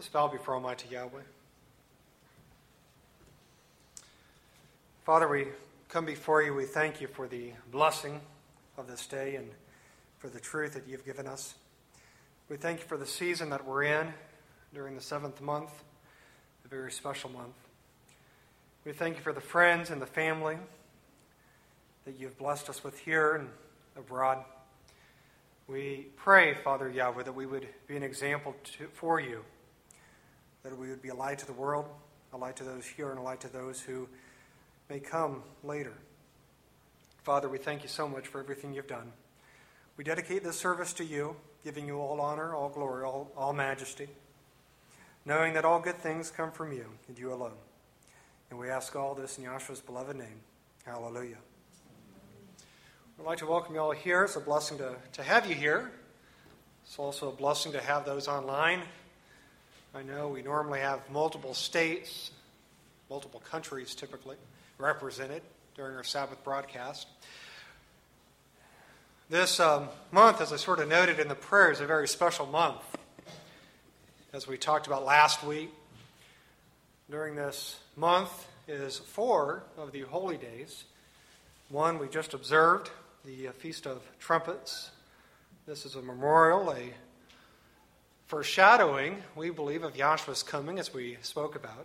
bow before Almighty Yahweh. Father, we come before you. We thank you for the blessing of this day and for the truth that you've given us. We thank you for the season that we're in during the 7th month, a very special month. We thank you for the friends and the family that you've blessed us with here and abroad. We pray, Father Yahweh, that we would be an example for you, that we would be a light to the world, a light to those here, and a light to those who may come later. Father, we thank you so much for everything you've done. We dedicate this service to you, giving you all honor, all glory, all majesty, knowing that all good things come from you and you alone. And we ask all this in Yahshua's beloved name. Hallelujah. I'd like to welcome you all here. It's a blessing to have you here. It's also a blessing to have those online. I know we normally have multiple states, multiple countries typically represented during our Sabbath broadcast. This month, as I sort of noted in the prayer, is a very special month. As we talked about last week, during this month is 4 of the holy days. One we just observed, the Feast of Trumpets. This is a memorial, a foreshadowing, we believe, of Yahshua's coming, as we spoke about.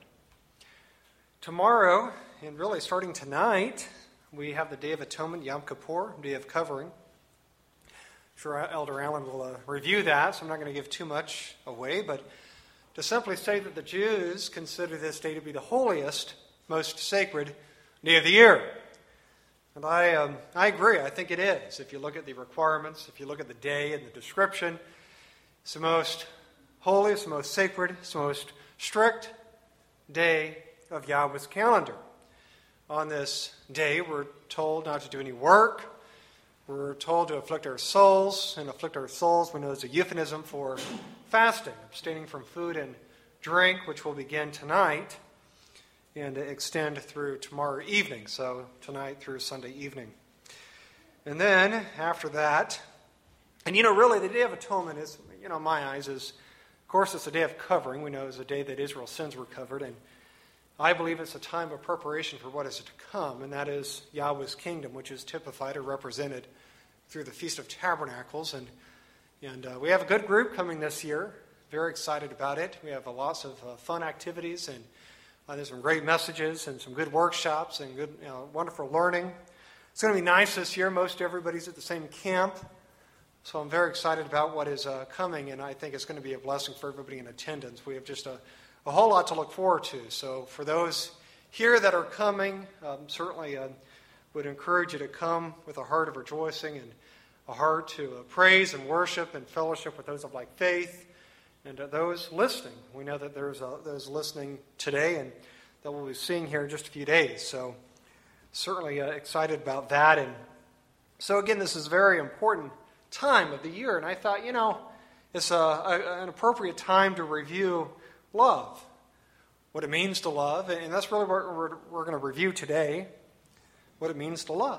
Tomorrow, and really starting tonight, we have the Day of Atonement, Yom Kippur, Day of Covering. I'm sure Elder Allen will review that, so I'm not going to give too much away, but to simply say that the Jews consider this day to be the holiest, most sacred day of the year. And I agree. I think it is. If you look at the requirements, if you look at the day and the description, it's the most holy, it's the most sacred, it's the most strict day of Yahweh's calendar. On this day, we're told not to do any work. We're told to afflict our souls, and afflict our souls we know is a euphemism for fasting, abstaining from food and drink, which will begin tonight and extend through tomorrow evening, so tonight through Sunday evening. And then, after that, and really the Day of Atonement is, in my eyes, is, of course, it's a day of covering. We know it's a day that Israel's sins were covered, and I believe it's a time of preparation for what is to come, and that is Yahweh's kingdom, which is typified or represented through the Feast of Tabernacles. And we have a good group coming this year. Very excited about it. We have lots of fun activities, and there's some great messages and some good workshops and good, wonderful learning. It's going to be nice this year. Most everybody's at the same camp, so I'm very excited about what is coming, and I think it's going to be a blessing for everybody in attendance. We have just a whole lot to look forward to. So for those here that are coming, certainly would encourage you to come with a heart of rejoicing and a heart to praise and worship and fellowship with those of like faith. And those listening, we know that there's those listening today and that we'll be seeing here in just a few days. So certainly excited about that. And so again, this is a very important time of the year. And I thought, it's an appropriate time to review love, what it means to love. And that's really what we're going to review today, what it means to love.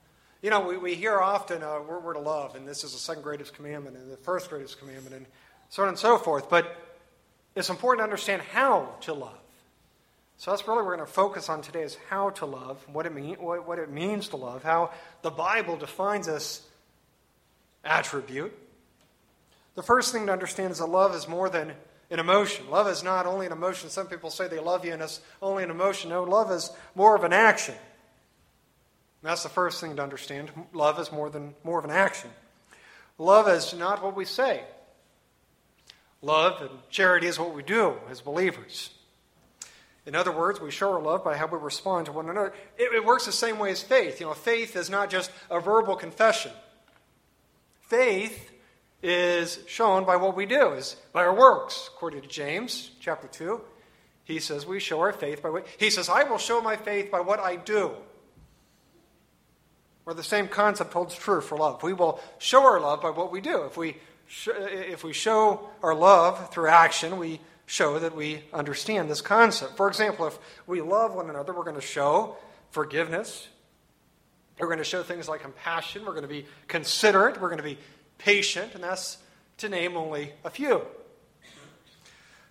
We hear often, we're to love, and this is the second greatest commandment and the first greatest commandment, and so on and so forth. But it's important to understand how to love. So that's really what we're going to focus on today, is how to love, what it means to love, how the Bible defines this attribute. The first thing to understand is that love is more than an emotion. Love is not only an emotion. Some people say they love you and it's only an emotion. No, love is more of an action. And that's the first thing to understand. Love is more of an action. Love is not what we say. Love and charity is what we do as believers. In other words, we show our love by how we respond to one another. It works the same way as faith. Faith is not just a verbal confession. Faith is shown by what we do, is by our works. According to James chapter 2, he says we show our faith by what... He says, I will show my faith by what I do. Or the same concept holds true for love. We will show our love by what we do. If we show our love through action, we show that we understand this concept. For example, if we love one another, we're going to show forgiveness. We're going to show things like compassion. We're going to be considerate. We're going to be patient. And that's to name only a few.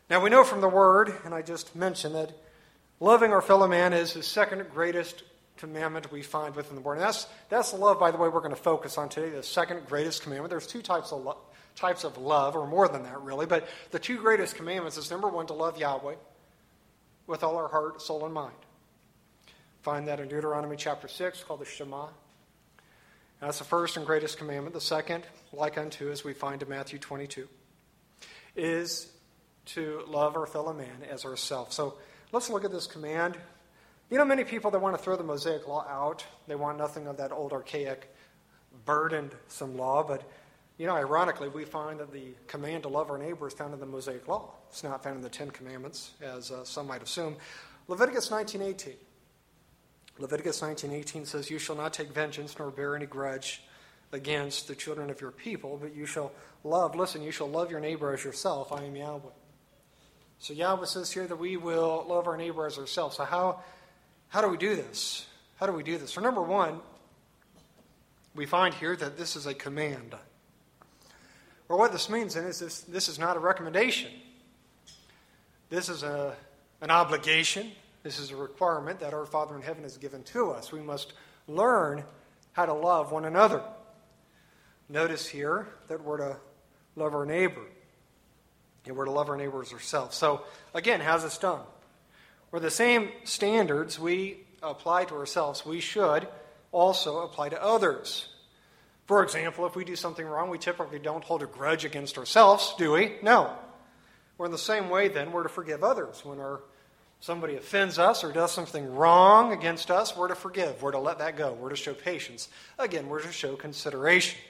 Now we know from the Word, and I just mentioned, that loving our fellow man is the second greatest commandment we find within the Word. And that's the love, by the way, we're going to focus on today, the second greatest commandment. There's two types of love, or more than that really, but the two greatest commandments is, number one, to love Yahweh with all our heart, soul, and mind. Find that in Deuteronomy chapter 6, called the Shema. That's the first and greatest commandment. The second, like unto, as we find in Matthew 22, is to love our fellow man as ourselves. So let's look at this command. You know, many people, they want to throw the Mosaic law out. They want nothing of that old, archaic, burdensome law. But, you know, ironically, we find that the command to love our neighbor is found in the Mosaic law. It's not found in the Ten Commandments, as some might assume. Leviticus 19:18. Leviticus 19:18 says, "You shall not take vengeance nor bear any grudge against the children of your people, but you shall love," listen, "you shall love your neighbor as yourself. I am Yahweh." So Yahweh says here that we will love our neighbor as ourselves. So how do we do this? How do we do this? So number one, we find here that this is a command. Or what this means then is this is not a recommendation. This is an obligation. This is a requirement that our Father in heaven has given to us. We must learn how to love one another. Notice here that we're to love our neighbor. And we're to love our neighbor as ourselves. So, again, how's this done? Where the same standards we apply to ourselves, we should also apply to others. For example, if we do something wrong, we typically don't hold a grudge against ourselves, do we? No. We're in the same way, then, we're to forgive others. When somebody offends us or does something wrong against us, we're to forgive. We're to let that go. We're to show patience. Again, we're to show consideration.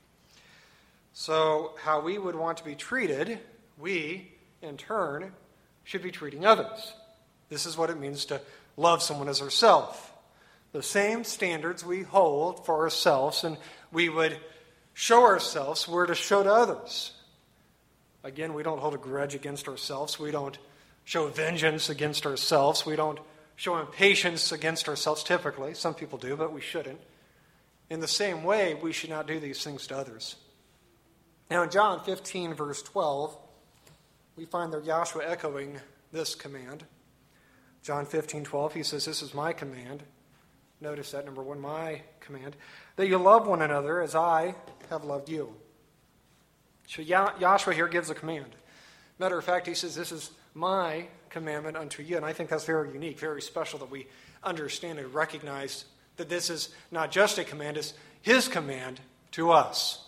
So, how we would want to be treated, we, in turn, should be treating others. This is what it means to love someone as ourselves. The same standards we hold for ourselves and we would show ourselves, we're to show to others. Again, we don't hold a grudge against ourselves. We don't show vengeance against ourselves. We don't show impatience against ourselves typically. Some people do, but we shouldn't. In the same way, we should not do these things to others. Now in John 15, verse 12, we find that Yahshua echoing this command. John 15:12, he says, "This is my command." Notice that, number one, my command, "that you love one another as I have loved you." So Yahshua here gives a command. Matter of fact, he says, "This is my commandment unto you." And I think that's very unique, very special that we understand and recognize that this is not just a command, it's his command to us.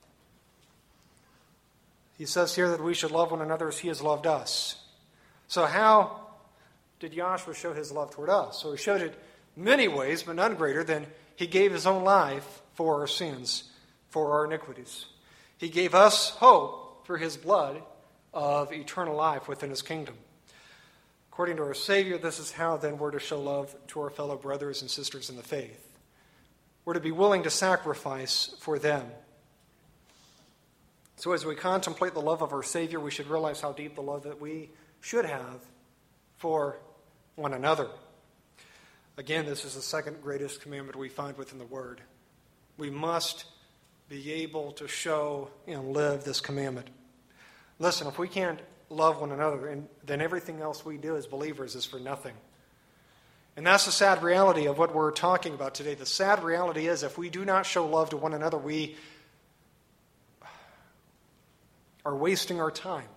He says here that we should love one another as he has loved us. So how did Yahshua show his love toward us? So he showed it many ways, but none greater than he gave his own life for our sins, for our iniquities. He gave us hope through his blood of eternal life within his kingdom. According to our Savior, this is how then we're to show love to our fellow brothers and sisters in the faith. We're to be willing to sacrifice for them. So as we contemplate the love of our Savior, we should realize how deep the love that we should have for one another. Again, this is the second greatest commandment we find within the Word. We must be able to show and live this commandment. Listen, if we can't love one another, then everything else we do as believers is for nothing. And that's the sad reality of what we're talking about today. The sad reality is if we do not show love to one another, we are wasting our time.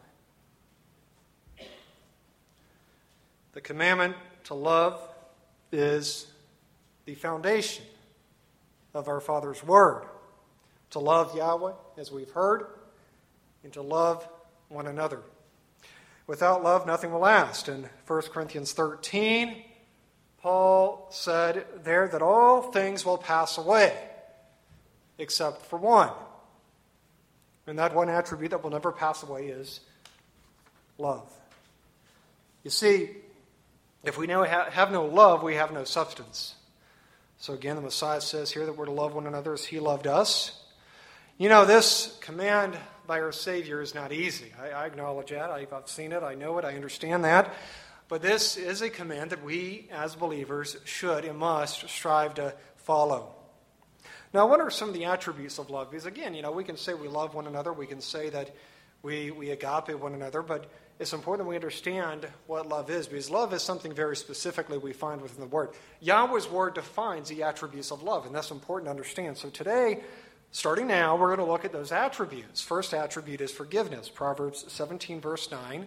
The commandment to love is the foundation of our Father's Word. To love Yahweh, as we've heard, and to love one another. Without love, nothing will last. In 1 Corinthians 13, Paul said there that all things will pass away, except for one. And that one attribute that will never pass away is love. You see, if we have no love, we have no substance. So again, the Messiah says here that we're to love one another as he loved us. You know, this command by our Savior is not easy. I acknowledge that. I've seen it. I know it. I understand that. But this is a command that we, as believers, should and must strive to follow. Now, what are some of the attributes of love? Because again, we can say we love one another. We can say that We agape one another, but it's important that we understand what love is, because love is something very specifically we find within the Word. Yahweh's Word defines the attributes of love, and that's important to understand. So today, starting now, we're going to look at those attributes. First attribute is forgiveness. Proverbs 17, verse 9.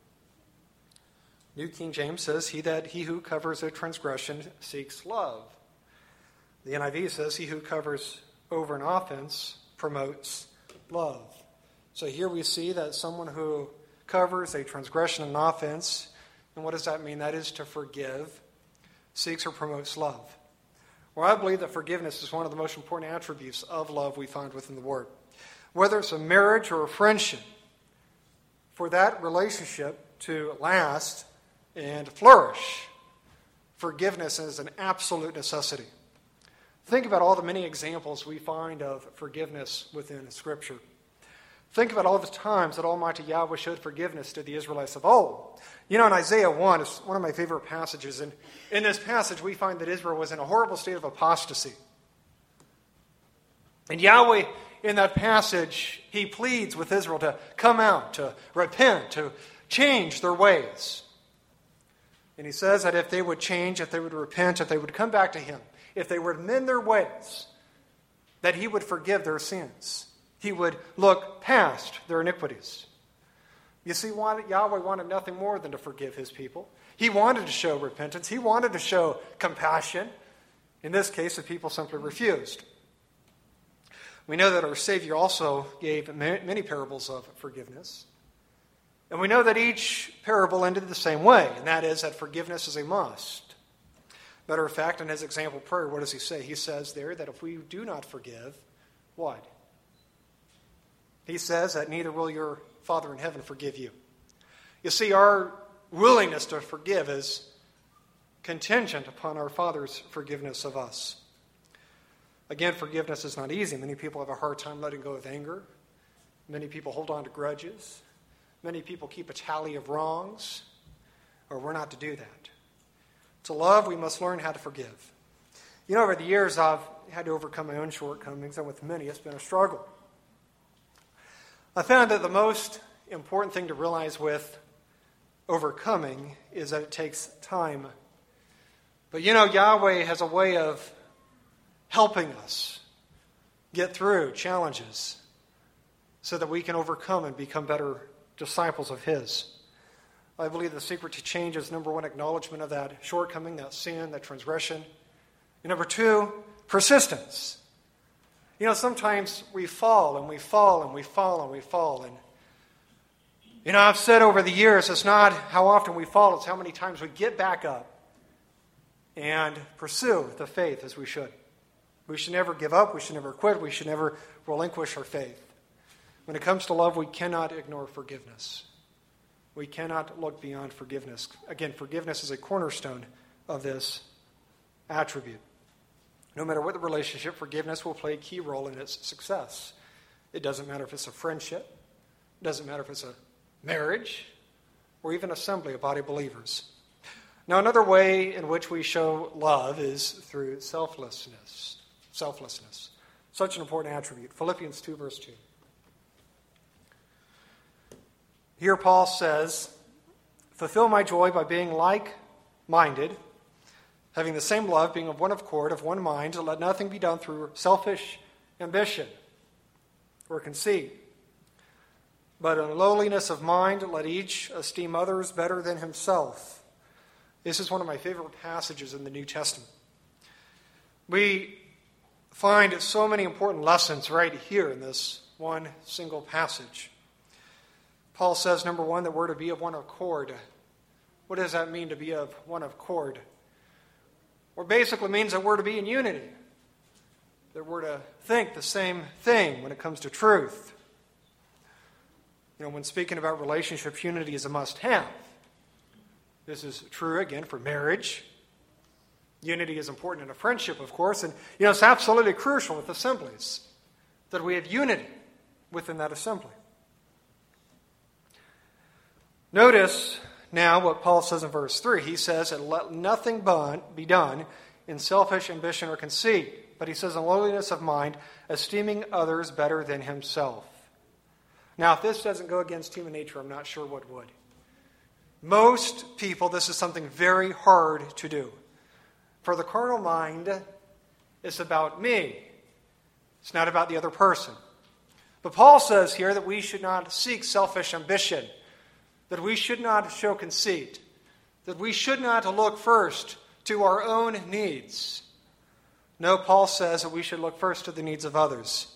New King James says, He who covers a transgression seeks love. The NIV says, he who covers over an offense promotes love. So here we see that someone who covers a transgression and an offense, and what does that mean? That is to forgive, seeks or promotes love. Well, I believe that forgiveness is one of the most important attributes of love we find within the Word. Whether it's a marriage or a friendship, for that relationship to last and flourish, forgiveness is an absolute necessity. Think about all the many examples we find of forgiveness within Scripture. Think about all the times that Almighty Yahweh showed forgiveness to the Israelites of old. You know, in Isaiah 1, it's one of my favorite passages. And in this passage, we find that Israel was in a horrible state of apostasy. And Yahweh, in that passage, he pleads with Israel to come out, to repent, to change their ways. And he says that if they would change, if they would repent, if they would come back to him, if they would mend their ways, that he would forgive their sins. He would look past their iniquities. You see, Yahweh wanted nothing more than to forgive his people. He wanted to show repentance. He wanted to show compassion. In this case, the people simply refused. We know that our Savior also gave many parables of forgiveness. And we know that each parable ended the same way, and that is that forgiveness is a must. Matter of fact, in his example prayer, what does he say? He says there that if we do not forgive, what? He says that neither will your Father in heaven forgive you. You see, our willingness to forgive is contingent upon our Father's forgiveness of us. Again, forgiveness is not easy. Many people have a hard time letting go of anger. Many people hold on to grudges. Many people keep a tally of wrongs, or we're not to do that. To love, we must learn how to forgive. You know, over the years, I've had to overcome my own shortcomings, and with many, it's been a struggle. I found that the most important thing to realize with overcoming is that it takes time. But you know, Yahweh has a way of helping us get through challenges so that we can overcome and become better disciples of his. I believe the secret to change is, number one, acknowledgement of that shortcoming, that sin, that transgression. And number two, persistence. You know, sometimes we fall and we fall and we fall and we fall. And, you know, I've said over the years, it's not how often we fall, it's how many times we get back up and pursue the faith as we should. We should never give up. We should never quit. We should never relinquish our faith. When it comes to love, we cannot ignore forgiveness. We cannot look beyond forgiveness. Again, forgiveness is a cornerstone of this attribute. No matter what the relationship, forgiveness will play a key role in its success. It doesn't matter if it's a friendship. It doesn't matter if it's a marriage or even assembly, a body of believers. Now, another way in which we show love is through selflessness. Selflessness. Such an important attribute. Philippians 2, verse 2. Here Paul says, fulfill my joy by being like-minded, having the same love, being of one accord, of one mind, let nothing be done through selfish ambition or conceit. But in lowliness of mind, let each esteem others better than himself. This is one of my favorite passages in the New Testament. We find so many important lessons right here in this one single passage. Paul says, number one, that we're to be of one accord. What does that mean, to be of one accord? Well, basically means that we're to be in unity. That we're to think the same thing when it comes to truth. You know, when speaking about relationships, unity is a must-have. This is true, again, for marriage. Unity is important in a friendship, of course. And, you know, it's absolutely crucial with assemblies that we have unity within that assembly. Notice now what Paul says in verse 3. He says that let nothing be done in selfish ambition or conceit, but he says in lowliness of mind, esteeming others better than himself. Now, if this doesn't go against human nature, I'm not sure what would. Most people, this is something very hard to do. For the carnal mind, it's about me. It's not about the other person. But Paul says here that we should not seek selfish ambition, that we should not show conceit, that we should not look first to our own needs. No, Paul says that we should look first to the needs of others.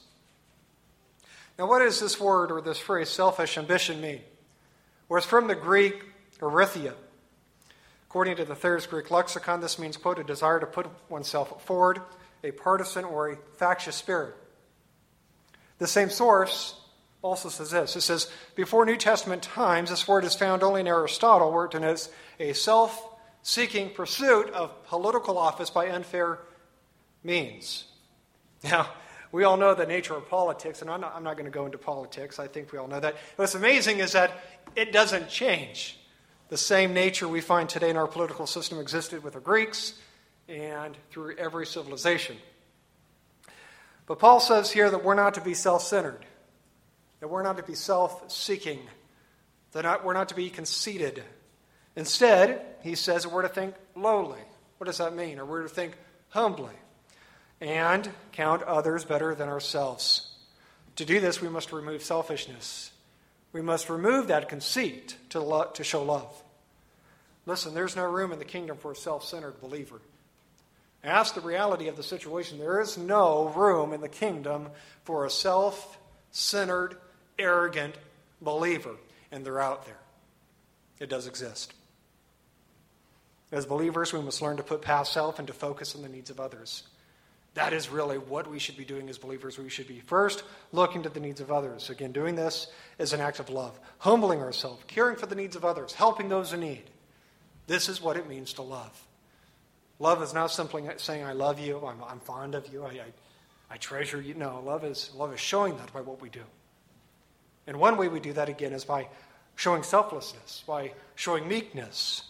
Now, what does this word or this phrase, selfish ambition, mean? Well, it's from the Greek erythia. According to the Thayer's Greek lexicon, this means, quote, a desire to put oneself forward, a partisan or a factious spirit. The same source also says this. It says, before New Testament times, this word is found only in Aristotle, where it denotes a self-seeking pursuit of political office by unfair means. Now, we all know the nature of politics, and I'm not going to go into politics. I think we all know that. What's amazing is that it doesn't change. The same nature we find today in our political system existed with the Greeks and through every civilization. But Paul says here that we're not to be self-centered, that we're not to be self-seeking, that we're not to be conceited. Instead, he says that we're to think lowly. What does that mean? Or we're to think humbly and count others better than ourselves. To do this, we must remove selfishness. We must remove that conceit to show love. Listen, there's no room in the kingdom for a self-centered believer. Ask the reality of the situation. There is no room in the kingdom for a self-centered, arrogant believer, and they're out there. It does exist. As believers, we must learn to put past self and to focus on the needs of others. That is really what we should be doing as believers. We should be first looking to the needs of others. Again, doing this is an act of love. Humbling ourselves, caring for the needs of others, helping those in need. This is what it means to love. Love is not simply saying, I love you, I'm fond of you, I treasure you. No, love is showing that by what we do. And one way we do that, again, is by showing selflessness, by showing meekness.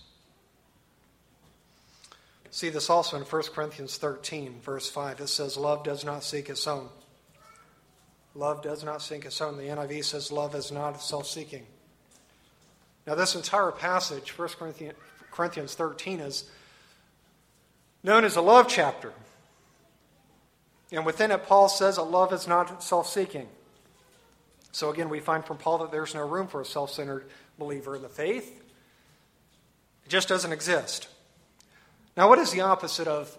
See this also in 1 Corinthians 13, verse 5. It says, love does not seek its own. Love does not seek its own. The NIV says love is not self-seeking. Now this entire passage, 1 Corinthians 13, is known as a love chapter. And within it, Paul says that love is not self-seeking. So again, we find from Paul that there's no room for a self-centered believer in the faith. It just doesn't exist. Now, what is the opposite of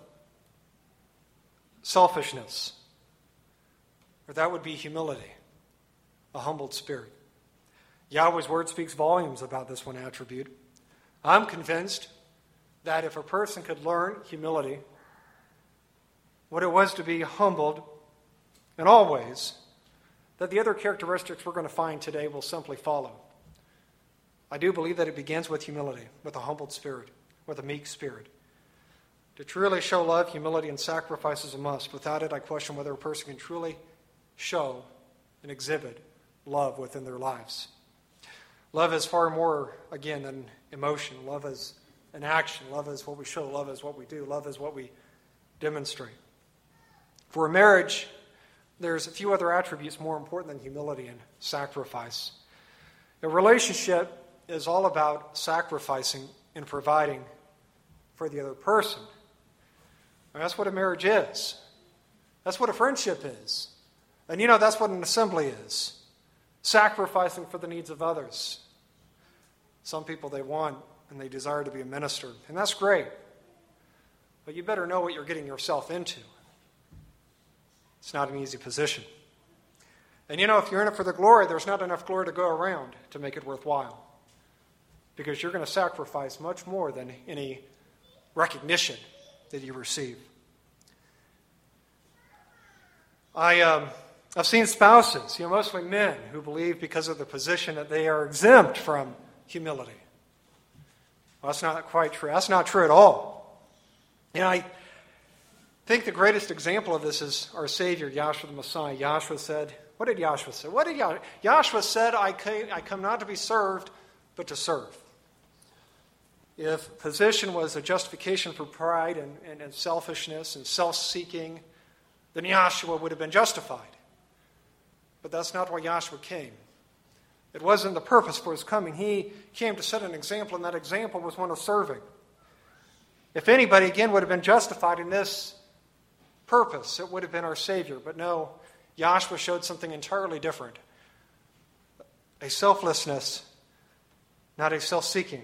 selfishness? Or that would be humility, a humbled spirit. Yahweh's word speaks volumes about this one attribute. I'm convinced that if a person could learn humility, what it was to be humbled in all ways, that the other characteristics we're going to find today will simply follow. I do believe that it begins with humility, with a humbled spirit, with a meek spirit. To truly show love, humility, and sacrifice is a must. Without it, I question whether a person can truly show and exhibit love within their lives. Love is far more, again, than emotion. Love is an action. Love is what we show. Love is what we do. Love is what we demonstrate. For a marriage, there's a few other attributes more important than humility and sacrifice. A relationship is all about sacrificing and providing for the other person. And that's what a marriage is. That's what a friendship is. And that's what an assembly is. Sacrificing for the needs of others. Some people, they want and they desire to be a minister. And that's great. But you better know what you're getting yourself into. It's not an easy position. And if you're in it for the glory, there's not enough glory to go around to make it worthwhile. Because you're going to sacrifice much more than any recognition that you receive. I've seen spouses, mostly men, who believe because of their position that they are exempt from humility. Well, that's not quite true. That's not true at all. I think the greatest example of this is our Savior, Yahshua the Messiah. Yahshua said, what did Yahshua say? Yahshua said, I come not to be served, but to serve. If position was a justification for pride and selfishness and self-seeking, then Yahshua would have been justified. But that's not why Yahshua came. It wasn't the purpose for his coming. He came to set an example, and that example was one of serving. If anybody, again, would have been justified in this purpose, it would have been our Savior. But no, Yahshua showed something entirely different. A selflessness, not a self-seeking.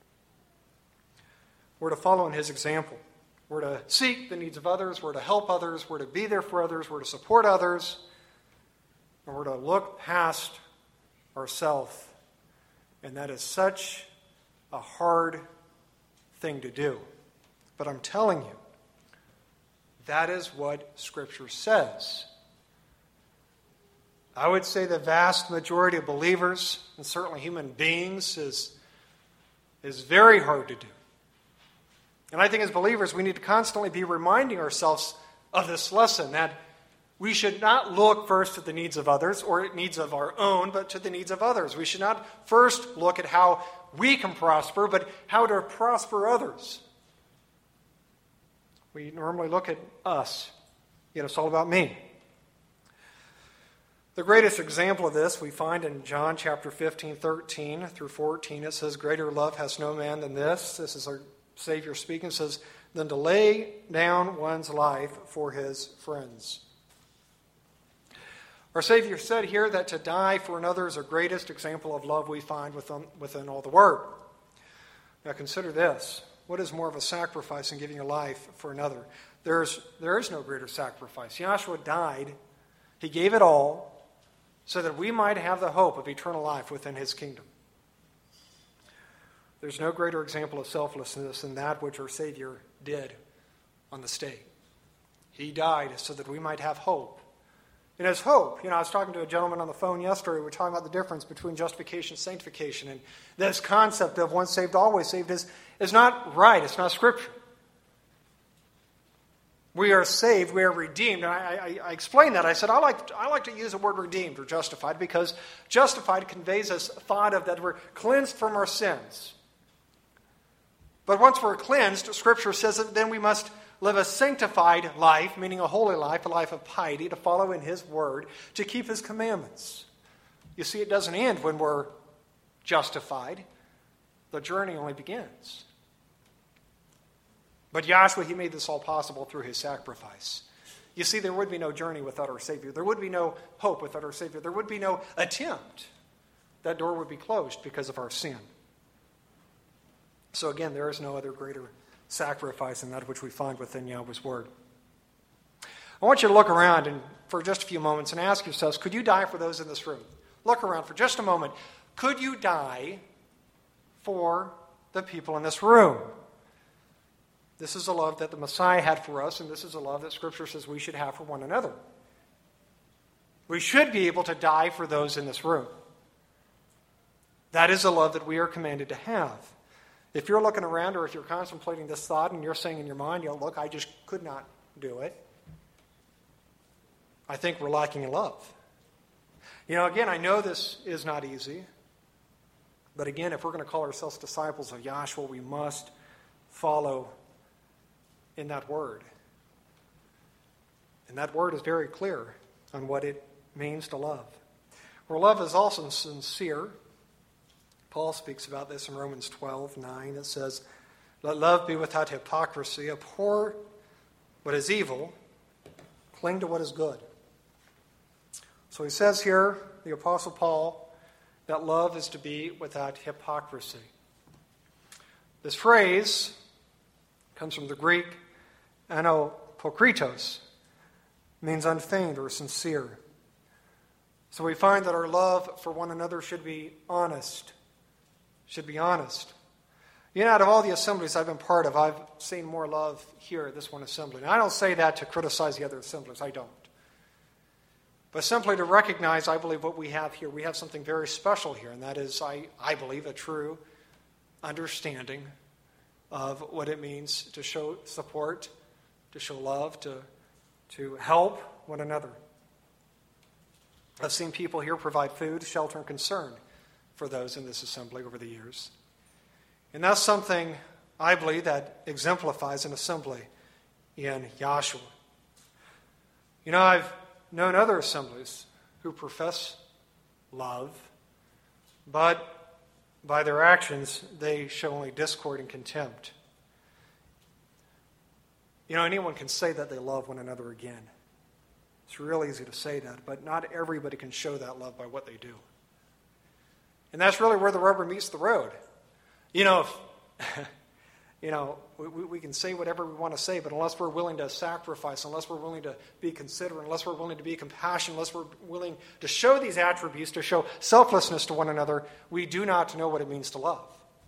We're to follow in his example. We're to seek the needs of others. We're to help others. We're to be there for others. We're to support others. And we're to look past ourselves. And that is such a hard thing to do. But I'm telling you, that is what Scripture says. I would say the vast majority of believers, and certainly human beings, is very hard to do. And I think as believers, we need to constantly be reminding ourselves of this lesson, that we should not look first at the needs of others or needs of our own, but to the needs of others. We should not first look at how we can prosper, but how to prosper others. We normally look at us. Yet it's all about me. The greatest example of this we find in John chapter 15, 13 through 14. It says, "Greater love has no man than this." This is our Savior speaking. It says, "Than to lay down one's life for his friends." Our Savior said here that to die for another is the greatest example of love we find within all the Word. Now consider this. What is more of a sacrifice than giving your life for another? There is no greater sacrifice. Yahshua died. He gave it all so that we might have the hope of eternal life within his kingdom. There's no greater example of selflessness than that which our Savior did on the stake. He died so that we might have hope. And as hope, I was talking to a gentleman on the phone yesterday. We were talking about the difference between justification and sanctification. And this concept of once saved, always saved is not right. It's not Scripture. We are saved. We are redeemed. And I explained that. I said, I like to use the word redeemed or justified because justified conveys us thought of that we're cleansed from our sins. But once we're cleansed, Scripture says that then we must live a sanctified life, meaning a holy life, a life of piety, to follow in his word, to keep his commandments. You see, it doesn't end when we're justified. The journey only begins. But Yahshua, he made this all possible through his sacrifice. You see, there would be no journey without our Savior. There would be no hope without our Savior. There would be no attempt. That door would be closed because of our sin. So again, there is no other greater sacrifice than that which we find within Yahweh's word. I want you to look around and for just a few moments and ask yourselves, could you die for those in this room? Look around for just a moment. Could you die for the people in this room? This is a love that the Messiah had for us, and this is a love that Scripture says we should have for one another. We should be able to die for those in this room. That is a love that we are commanded to have. If you're looking around or if you're contemplating this thought and you're saying in your mind, look, I just could not do it, I think we're lacking in love. Again, I know this is not easy, but again, if we're going to call ourselves disciples of Yahshua, we must follow in that word. And that word is very clear on what it means to love. Where love is also sincere, Paul speaks about this in Romans 12:9. It says, "Let love be without hypocrisy. Abhor what is evil. Cling to what is good." So he says here, the Apostle Paul, that love is to be without hypocrisy. This phrase comes from the Greek anapokritos, means unfeigned or sincere. So we find that our love for one another should be honest. Out of all the assemblies I've been part of, I've seen more love here at this one assembly. And I don't say that to criticize the other assemblies. I don't. But simply to recognize, I believe, what we have here. We have something very special here, and that is, I believe, a true understanding of what it means to show support, to show love, to help one another. I've seen people here provide food, shelter, and concern for those in this assembly over the years. And that's something, I believe, that exemplifies an assembly in Yahshua. I've known other assemblies who profess love, but by their actions they show only discord and contempt. Anyone can say that they love one another again. It's real easy to say that, but not everybody can show that love by what they do. And that's really where the rubber meets the road. We can say whatever we want to say, but unless we're willing to sacrifice, unless we're willing to be considerate, unless we're willing to be compassionate, unless we're willing to show these attributes, to show selflessness to one another, we do not know what it means to love.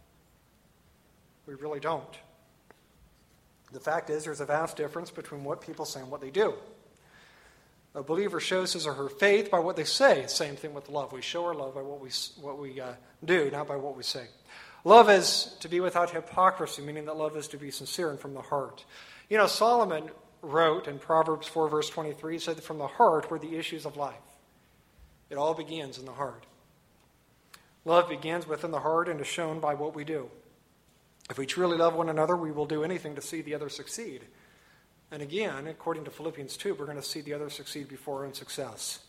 We really don't. The fact is, there's a vast difference between what people say and what they do. A believer shows his or her faith by what they say. Same thing with love. We show our love by what we do, not by what we say. Love is to be without hypocrisy, meaning that love is to be sincere and from the heart. Solomon wrote in Proverbs 4, verse 23, he said that from the heart were the issues of life. It all begins in the heart. Love begins within the heart and is shown by what we do. If we truly love one another, we will do anything to see the other succeed. And again, according to Philippians 2, we're going to see the other succeed before our own success.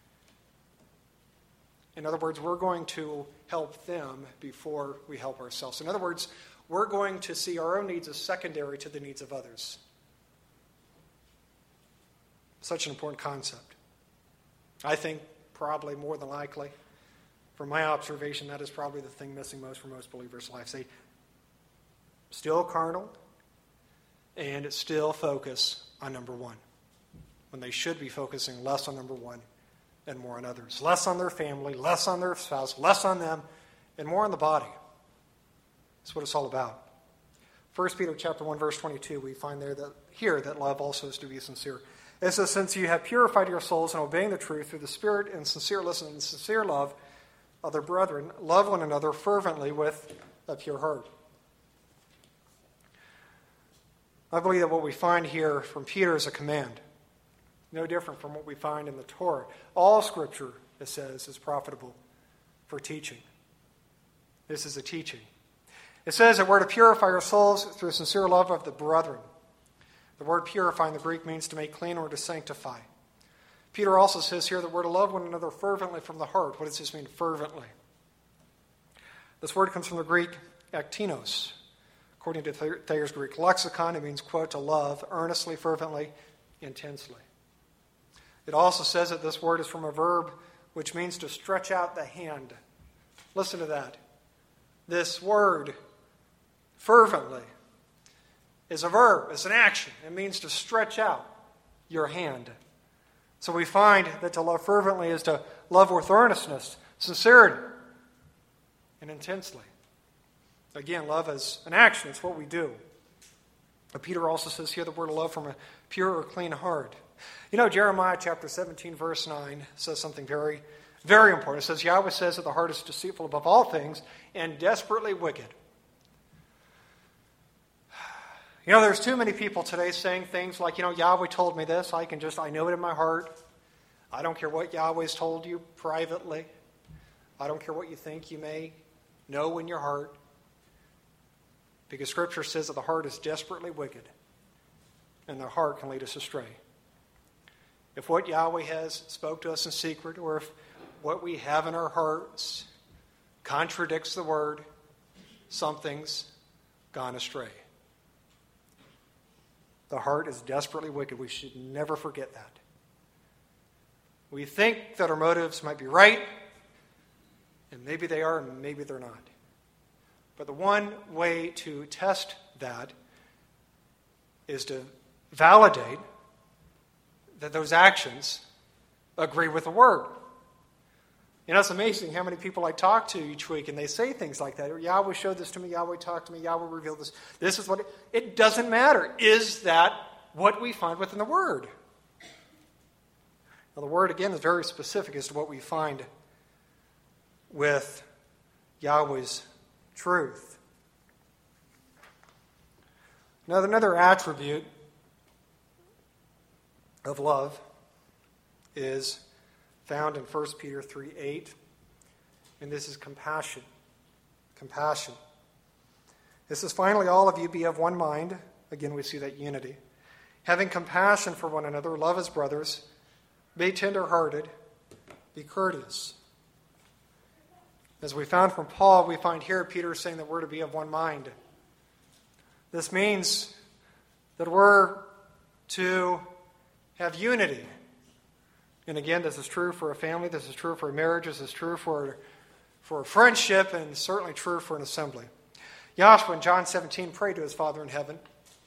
In other words, we're going to help them before we help ourselves. In other words, we're going to see our own needs as secondary to the needs of others. Such an important concept. I think probably more than likely, from my observation, that is probably the thing missing most for most believers' lives. They still carnal, and still focus on number one, when they should be focusing less on number one and more on others. Less on their family, less on their spouse, less on them, and more on the body. That's what it's all about. 1 Peter chapter 1, verse 22, we find there that love also is to be sincere. It says, since you have purified your souls in obeying the truth through the Spirit and sincere listen and sincere love of their brethren, love one another fervently with a pure heart. I believe that what we find here from Peter is a command, no different from what we find in the Torah. All Scripture, it says, is profitable for teaching. This is a teaching. It says that we're to purify our souls through sincere love of the brethren. The word purify in the Greek means to make clean or to sanctify. Peter also says here that we're to love one another fervently from the heart. What does this mean, fervently? This word comes from the Greek aktinos. According to Thayer's Greek lexicon, it means, quote, to love earnestly, fervently, intensely. It also says that this word is from a verb which means to stretch out the hand. Listen to that. This word, fervently, is a verb. It's an action. It means to stretch out your hand. So we find that to love fervently is to love with earnestness, sincerity, and intensely. Again, love is an action. It's what we do. But Peter also says here that we're to love from a pure or clean heart. Jeremiah chapter 17, verse 9 says something very, very important. It says, Yahweh says that the heart is deceitful above all things and desperately wicked. There's too many people today saying things like, Yahweh told me this. I know it in my heart. I don't care what Yahweh's told you privately. I don't care what you think you may know in your heart. Because Scripture says that the heart is desperately wicked, and the heart can lead us astray. If what Yahweh has spoke to us in secret, or if what we have in our hearts contradicts the Word, something's gone astray. The heart is desperately wicked. We should never forget that. We think that our motives might be right, and maybe they are, and maybe they're not. But the one way to test that is to validate that those actions agree with the Word. It's amazing how many people I talk to each week, and they say things like that. Yahweh showed this to me, Yahweh talked to me, Yahweh revealed this. This is what it doesn't matter. Is that what we find within the Word? Now, the Word, again, is very specific as to what we find with Yahweh's truth. Now, another attribute of love is found in 1 Peter 3:8, and this is compassion. Compassion. This is, finally, all of you be of one mind. Again, we see that unity. Having compassion for one another, love as brothers, be tender-hearted, be courteous. As we found from Paul, we find here Peter saying that we're to be of one mind. This means that we're to have unity. And again, this is true for a family, this is true for a marriage, this is true for a friendship, and certainly true for an assembly. Joshua in John 17 prayed to his Father in heaven.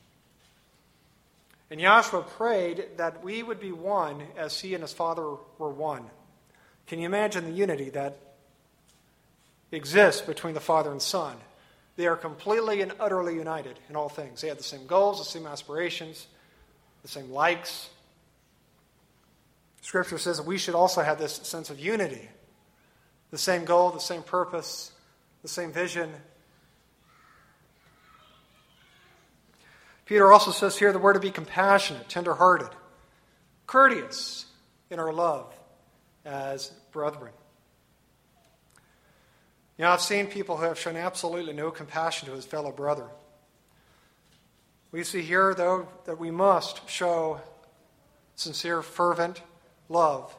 And Joshua prayed that we would be one as he and his Father were one. Can you imagine the unity that exists between the Father and Son? They are completely and utterly united in all things. They have the same goals, the same aspirations, the same likes. Scripture says that we should also have this sense of unity. The same goal, the same purpose, the same vision. Peter also says here that we're to be compassionate, tender-hearted, courteous in our love as brethren. You know, I've seen people who have shown absolutely no compassion to his fellow brother. We see here, though, that we must show sincere, fervent love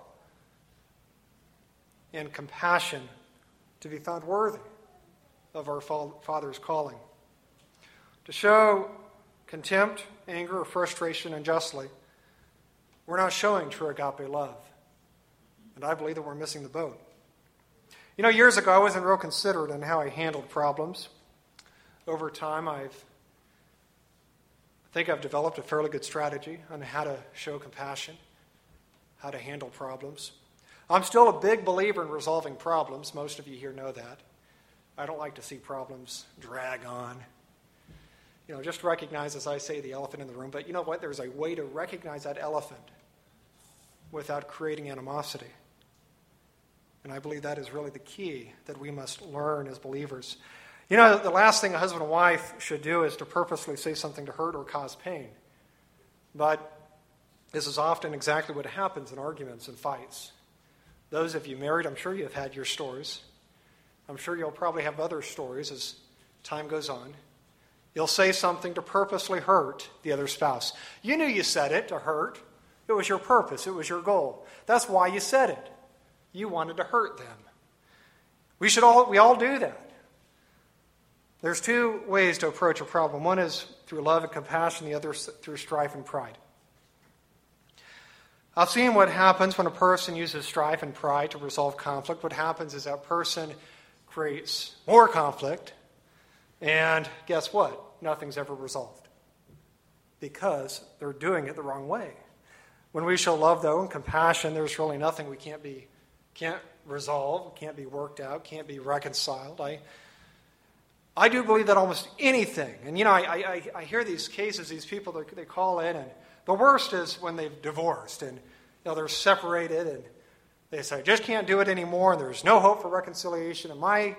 and compassion to be found worthy of our Father's calling. To show contempt, anger, or frustration unjustly, we're not showing true agape love. And I believe that we're missing the boat. You know, years ago, I wasn't real considerate in how I handled problems. Over time, I think I've developed a fairly good strategy on how to show compassion, how to handle problems. I'm still a big believer in resolving problems. Most of you here know that. I don't like to see problems drag on. You know, just recognize, as I say, the elephant in the room. But you know what? There's a way to recognize that elephant without creating animosity. And I believe that is really the key that we must learn as believers. You know, the last thing a husband and wife should do is to purposely say something to hurt or cause pain. But this is often exactly what happens in arguments and fights. Those of you married, I'm sure you've had your stories. I'm sure you'll probably have other stories as time goes on. You'll say something to purposely hurt the other spouse. You knew you said it to hurt. It was your purpose. It was your goal. That's why you said it. You wanted to hurt them. We all do that. There's two ways to approach a problem. One is through love and compassion. The other is through strife and pride. I've seen what happens when a person uses strife and pride to resolve conflict. What happens is that person creates more conflict, and guess what? Nothing's ever resolved because they're doing it the wrong way. When we show love, though, and compassion, there's really nothing we can't resolve, can't be worked out, can't be reconciled. I do believe that almost anything, and you know, I hear these cases, these people, they call in, and the worst is when they've divorced, and you know, they're separated, and they say, I just can't do it anymore, and there's no hope for reconciliation. And my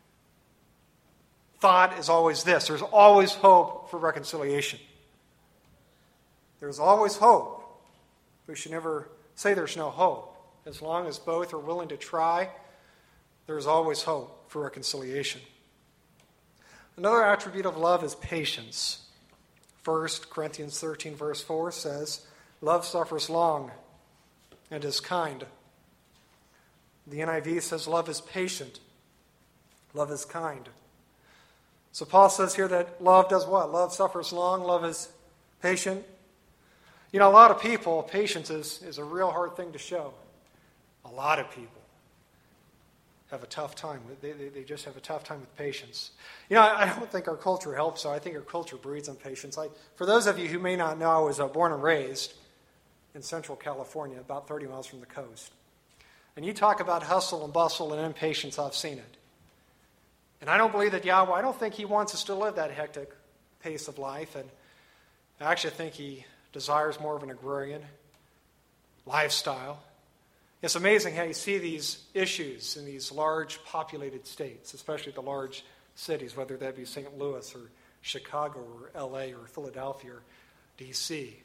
thought is always this: there's always hope for reconciliation. There's always hope. We should never say there's no hope. As long as both are willing to try, there's always hope for reconciliation. Another attribute of love is patience. 1 Corinthians 13, verse 4 says, love suffers long and is kind. The NIV says love is patient. Love is kind. So Paul says here that love does what? Love suffers long, love is patient. You know, a lot of people, patience is a real hard thing to show. A lot of people have a tough time. They just have a tough time with patience. You know, I don't think our culture helps, so I think our culture breeds on patience. For those of you who may not know, I was born and raised in Central California, about 30 miles from the coast. And you talk about hustle and bustle and impatience, I've seen it. And I don't believe that Yahweh, I don't think he wants us to live that hectic pace of life. And I actually think he desires more of an agrarian lifestyle. It's amazing how you see these issues in these large populated states, especially the large cities, whether that be St. Louis or Chicago or L.A. or Philadelphia or D.C.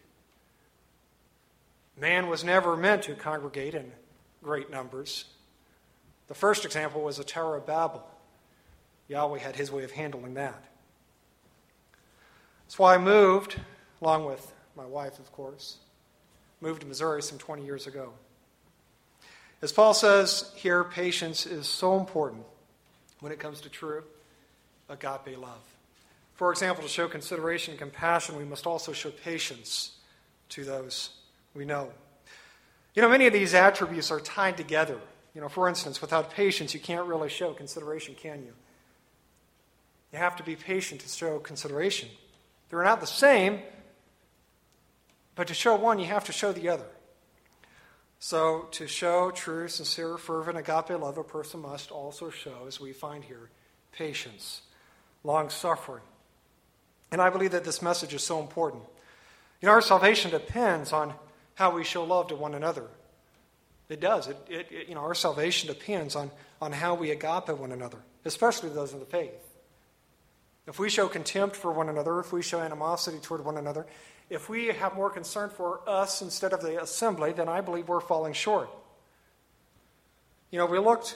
Man was never meant to congregate in great numbers. The first example was the Tower of Babel. Yahweh had his way of handling that. That's why I moved, along with my wife, of course, moved to Missouri some 20 years ago. As Paul says here, patience is so important. when it comes to true agape love. For example, to show consideration and compassion, we must also show patience to those we know. Many of these attributes are tied together. For instance, without patience, you can't really show consideration, can you? You have to be patient to show consideration. They're not the same, but to show one, you have to show the other. So, to show true, sincere, fervent, agape love, a person must also show, as we find here, patience, long-suffering. And I believe that this message is so important. Our salvation depends on how we show love to one another. It does. Our salvation depends on how we agape one another, especially those in the faith. If we show contempt for one another, if we show animosity toward one another, if we have more concern for us instead of the assembly, then I believe we're falling short. We looked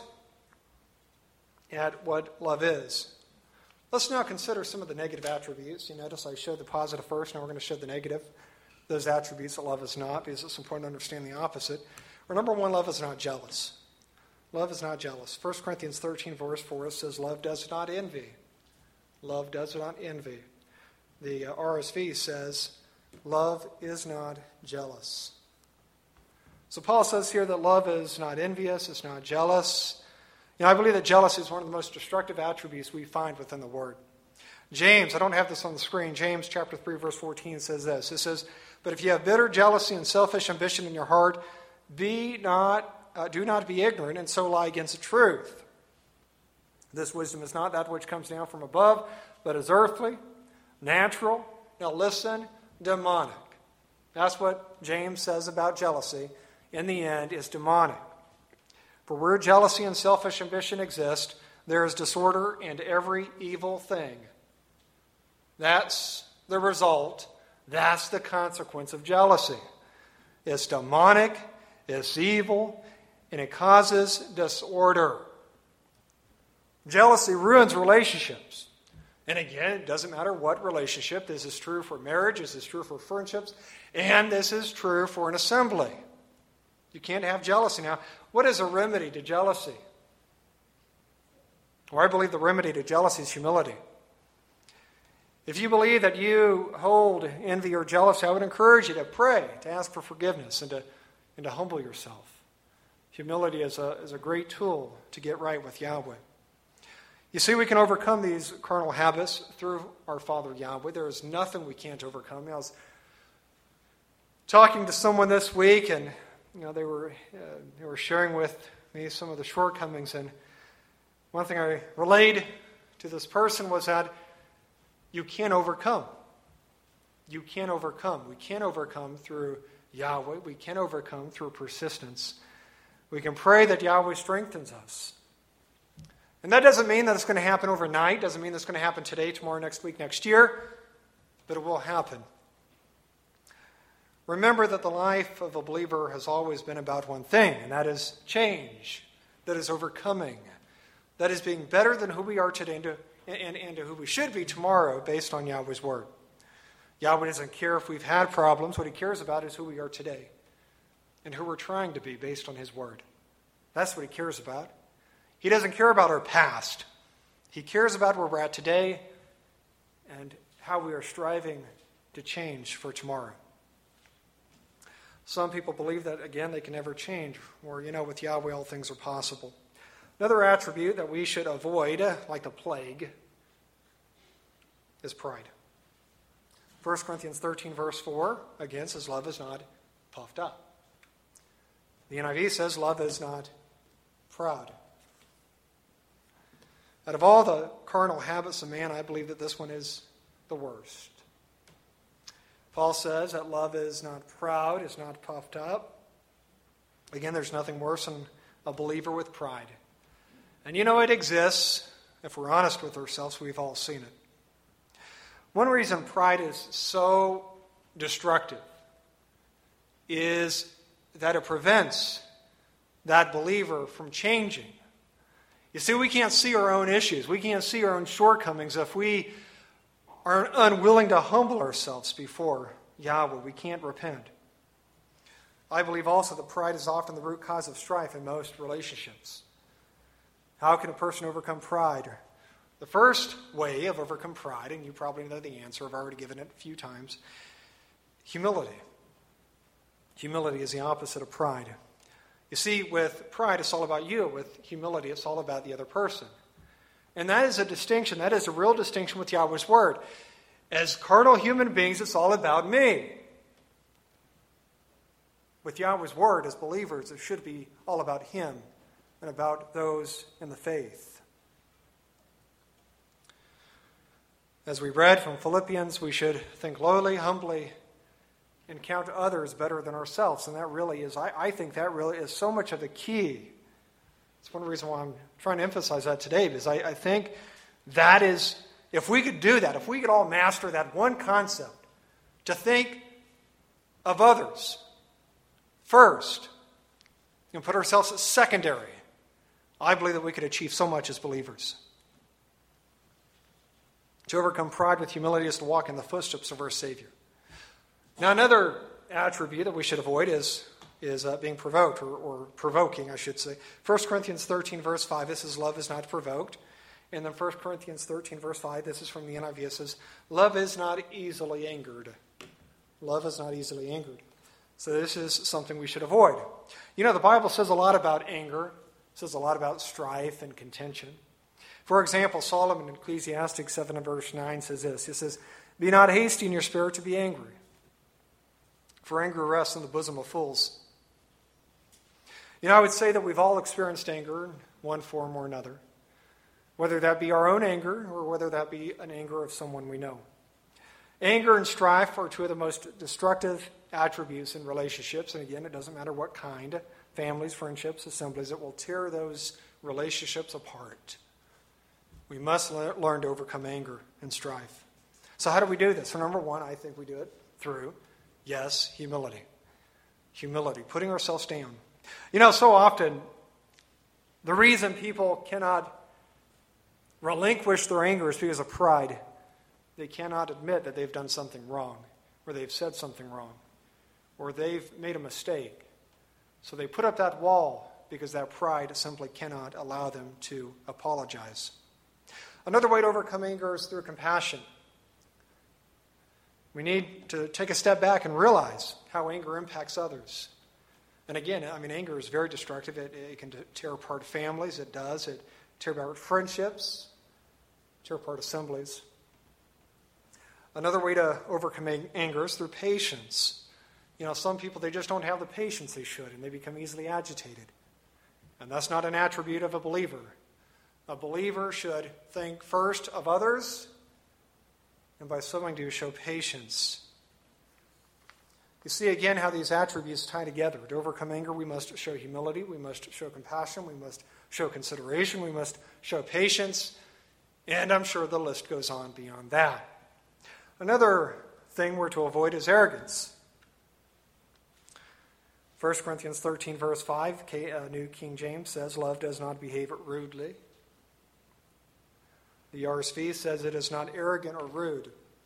at what love is. Let's now consider some of the negative attributes. You notice I showed the positive first, now we're going to show the negative. Those attributes that love is not, because it's important to understand the opposite. Number one, love is not jealous. Love is not jealous. 1 Corinthians 13, verse 4 says, love does not envy. Love does not envy. The RSV says, love is not jealous. So Paul says here that love is not envious, it's not jealous. I believe that jealousy is one of the most destructive attributes we find within the Word. James, I don't have this on the screen, James chapter 3, verse 14 says this. It says, but if you have bitter jealousy and selfish ambition in your heart, do not be ignorant and so lie against the truth. This wisdom is not that which comes down from above, but is earthly, natural, now listen, demonic. That's what James says about jealousy. In the end, is demonic. For where jealousy and selfish ambition exist, there is disorder and every evil thing. That's the result. That's the consequence of jealousy. It's demonic, it's evil, and it causes disorder. Jealousy ruins relationships. And again, it doesn't matter what relationship. This is true for marriage, this is true for friendships, and this is true for an assembly. You can't have jealousy. Now, what is a remedy to jealousy? Well, I believe the remedy to jealousy is humility. If you believe that you hold envy or jealousy, I would encourage you to pray, to ask for forgiveness, and to humble yourself. Humility is a great tool to get right with Yahweh. You see, we can overcome these carnal habits through our Father Yahweh. There is nothing we can't overcome. I was talking to someone this week, and they were sharing with me some of the shortcomings. And one thing I relayed to this person was that you can overcome. You can overcome. We can overcome through Yahweh. We can overcome through persistence. We can pray that Yahweh strengthens us. And that doesn't mean that it's going to happen overnight. Doesn't mean it's going to happen today, tomorrow, next week, next year. But it will happen. Remember that the life of a believer has always been about one thing, and that is change. That is overcoming. That is being better than who we are today and to who we should be tomorrow based on Yahweh's Word. Yahweh doesn't care if we've had problems. What He cares about is who we are today and who we're trying to be based on His Word. That's what He cares about. He doesn't care about our past. He cares about where we're at today and how we are striving to change for tomorrow. Some people believe that, again, they can never change, or, with Yahweh all things are possible. Another attribute that we should avoid, like the plague, is pride. 1 Corinthians 13, verse 4, again, says love is not puffed up. The NIV says love is not proud. Out of all the carnal habits of man, I believe that this one is the worst. Paul says that love is not proud, is not puffed up. Again, there's nothing worse than a believer with pride. And it exists. If we're honest with ourselves, we've all seen it. One reason pride is so destructive is that it prevents that believer from changing. You see, we can't see our own issues. We can't see our own shortcomings if we are unwilling to humble ourselves before Yahweh. We can't repent. I believe also that pride is often the root cause of strife in most relationships. How can a person overcome pride? The first way of overcome pride, and you probably know the answer, I've already given it a few times, humility. Humility is the opposite of pride. You see, with pride, it's all about you. With humility, it's all about the other person. And that is a distinction. That is a real distinction with Yahweh's Word. As carnal human beings, it's all about me. With Yahweh's Word, as believers, it should be all about Him and about those in the faith. As we read from Philippians, we should think lowly, humbly, and count others better than ourselves. And that really is, I think that really is so much of the key. It's one reason why I'm trying to emphasize that today, because I think that is, if we could do that, if we could all master that one concept, to think of others first and put ourselves as secondary, I believe that we could achieve so much as believers. To overcome pride with humility is to walk in the footsteps of our Savior. Now, another attribute that we should avoid is being provoked, or provoking, I should say. 1 Corinthians 13, verse 5, this is love is not provoked. And then 1 Corinthians 13, verse 5, this is from the NIV, it says, love is not easily angered. Love is not easily angered. So this is something we should avoid. You know, the Bible says a lot about anger. It says a lot about strife and contention. For example, Solomon in Ecclesiastes 7 and verse 9 says this. It says, be not hasty in your spirit to be angry, for anger rests in the bosom of fools. You know, I would say that we've all experienced anger in one form or another, whether that be our own anger or whether that be an anger of someone we know. Anger and strife are two of the most destructive attributes in relationships. And again, it doesn't matter what kind, families, friendships, assemblies, it will tear those relationships apart. We must learn to overcome anger and strife. So how do we do this? So number one, I think we do it through, yes, humility. Humility, putting ourselves down. You know, so often, the reason people cannot relinquish their anger is because of pride. They cannot admit that they've done something wrong, or they've said something wrong, or they've made a mistake. So they put up that wall because that pride simply cannot allow them to apologize. Another way to overcome anger is through compassion. We need to take a step back and realize how anger impacts others. And again, I mean, anger is very destructive. It can tear apart families. It does. It tear apart friendships, tear apart assemblies. Another way to overcome anger is through patience. You know, some people, they just don't have the patience they should, and they become easily agitated. And that's not an attribute of a believer. A believer should think first of others, and by so doing, show patience. You see again how these attributes tie together. To overcome anger, we must show humility, we must show compassion, we must show consideration, we must show patience, and I'm sure the list goes on beyond that. Another thing we're to avoid is arrogance. 1 Corinthians 13, verse 5, New King James says, love does not behave rudely. The RSV says it is not arrogant or rude.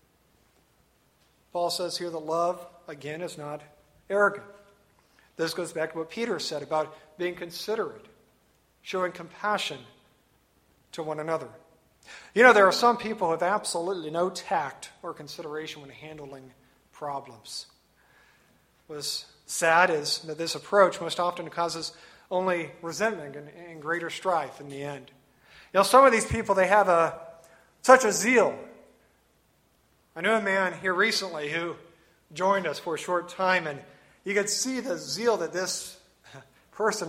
Paul says here that love, again, is not arrogant. This goes back to what Peter said about being considerate, showing compassion to one another. You know, there are some people who have absolutely no tact or consideration when handling problems. What's sad is that this approach most often causes only resentment and greater strife in the end. You know, some of these people, they have such a zeal. I knew a man here recently who joined us for a short time, and you could see the zeal that this person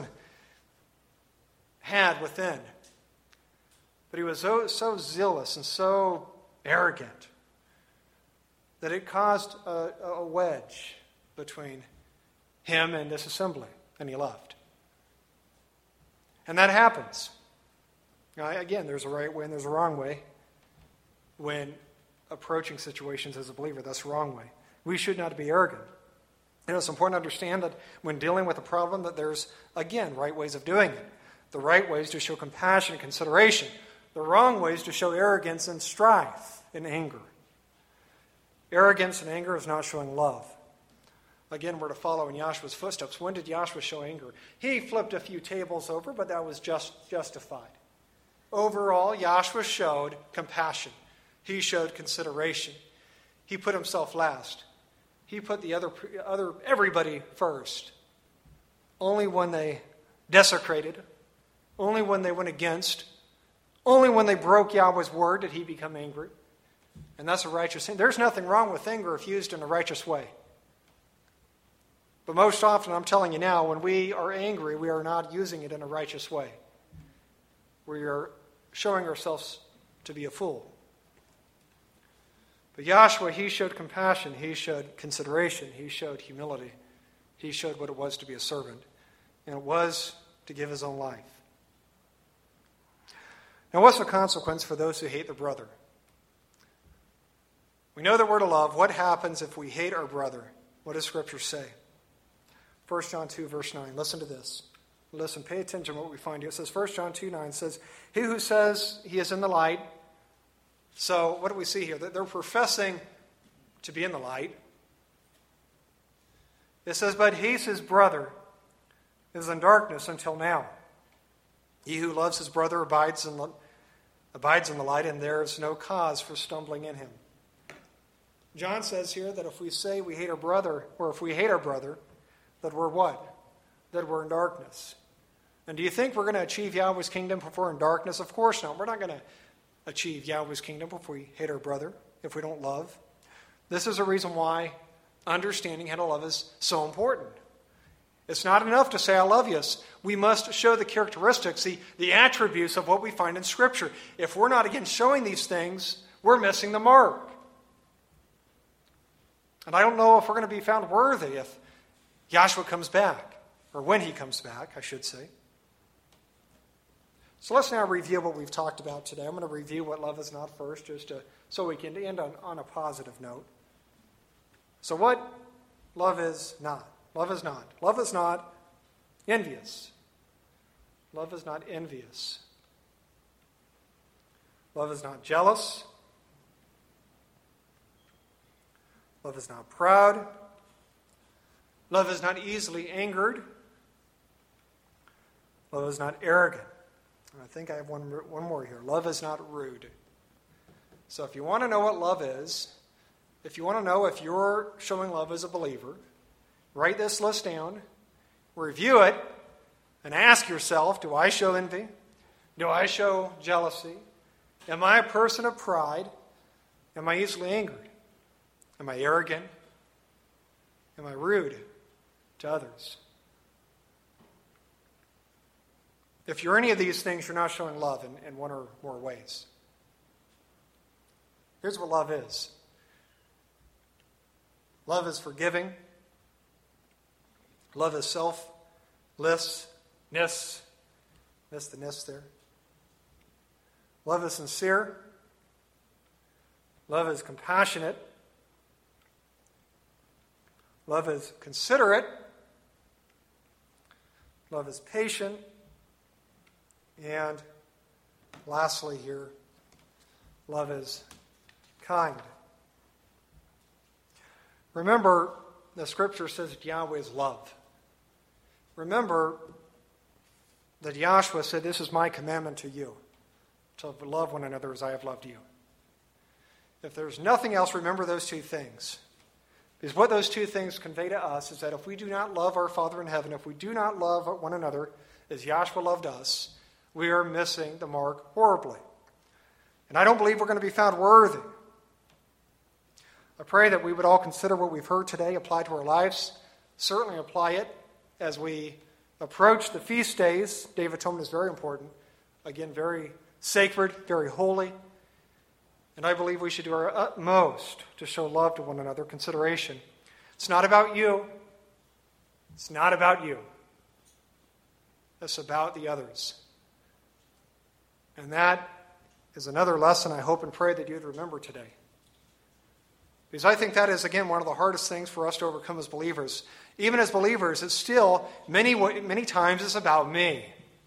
had within. But he was so zealous and so arrogant that it caused a wedge between him and this assembly, and he left. And that happens. Now, again, there's a right way and there's a wrong way. When approaching situations as a believer, that's the wrong way. We should not be arrogant. You know, it's important to understand that when dealing with a problem that there's, again, right ways of doing it. The right way is to show compassion and consideration. The wrong way is to show arrogance and strife and anger. Arrogance and anger is not showing love. Again, we're to follow in Yahshua's footsteps. When did Yahshua show anger? He flipped a few tables over, but that was just justified. Overall, Joshua showed compassion. He showed consideration. He put himself last. He put the everybody first. Only when they desecrated, only when they went against, only when they broke Yahweh's word did he become angry. And that's a righteous thing. There's nothing wrong with anger if used in a righteous way. But most often, I'm telling you now, when we are angry, we are not using it in a righteous way. We are showing ourselves to be a fool. But Joshua, he showed compassion. He showed consideration. He showed humility. He showed what it was to be a servant. And it was to give his own life. Now, what's the consequence for those who hate their brother? We know that we're to love. What happens if we hate our brother? What does Scripture say? 1 John 2, verse 9. Listen to this. Listen, pay attention to what we find here. It says, 1 John 2, 9 says, he who says he is in the light. So, what do we see here? They're professing to be in the light. It says, but he's his brother is in darkness until now. He who loves his brother abides in the light, and there is no cause for stumbling in him. John says here that if we say we hate our brother, or if we hate our brother, that we're what? That we're in darkness. And do you think we're going to achieve Yahweh's kingdom if we're in darkness? Of course not. We're not going to achieve Yahweh's kingdom if we hate our brother, if we don't love. This is a reason why understanding how to love is so important. It's not enough to say, I love you. We must show the characteristics, the attributes of what we find in Scripture. If we're not, again, showing these things, we're missing the mark. And I don't know if we're going to be found worthy if Joshua comes back, or when he comes back, I should say. So let's now review what we've talked about today. I'm going to review what love is not first, so we can end on a positive note. So what love is not? Love is not. Love is not envious. Love is not envious. Love is not jealous. Love is not proud. Love is not easily angered. Love is not arrogant. And I think I have one more here. Love is not rude. So if you want to know what love is, if you want to know if you're showing love as a believer, write this list down, review it, and ask yourself, do I show envy? Do I show jealousy? Am I a person of pride? Am I easily angered? Am I arrogant? Am I rude to others? If you're any of these things, you're not showing love in one or more ways. Here's what love is. Love is forgiving. Love is selflessness. Miss the ness there. Love is sincere. Love is compassionate. Love is considerate. Love is patient. And lastly here, love is kind. Remember, the Scripture says that Yahweh is love. Remember that Joshua said, this is my commandment to you, to love one another as I have loved you. If there's nothing else, remember those two things. Because what those two things convey to us is that if we do not love our Father in heaven, if we do not love one another as Joshua loved us, we are missing the mark horribly. And I don't believe we're going to be found worthy. I pray that we would all consider what we've heard today, apply to our lives, certainly apply it as we approach the feast days. Day of Atonement is very important. Again, very sacred, very holy. And I believe we should do our utmost to show love to one another, consideration. It's not about you. It's not about you. It's about the others. And that is another lesson I hope and pray that you'd remember today. Because I think that is, again, one of the hardest things for us to overcome as believers. Even as believers, it's still, many times, it's about me.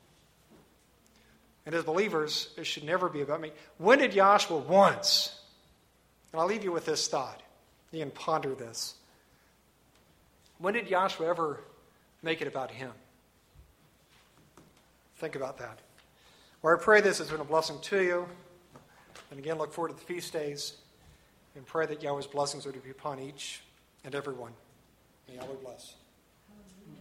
And as believers, it should never be about me. When did Joshua once, and I'll leave you with this thought, you can ponder this. When did Joshua ever make it about him? Think about that. Lord, I pray this has been a blessing to you. And again, look forward to the feast days and pray that Yahweh's blessings are to be upon each and every one. May Yahweh bless.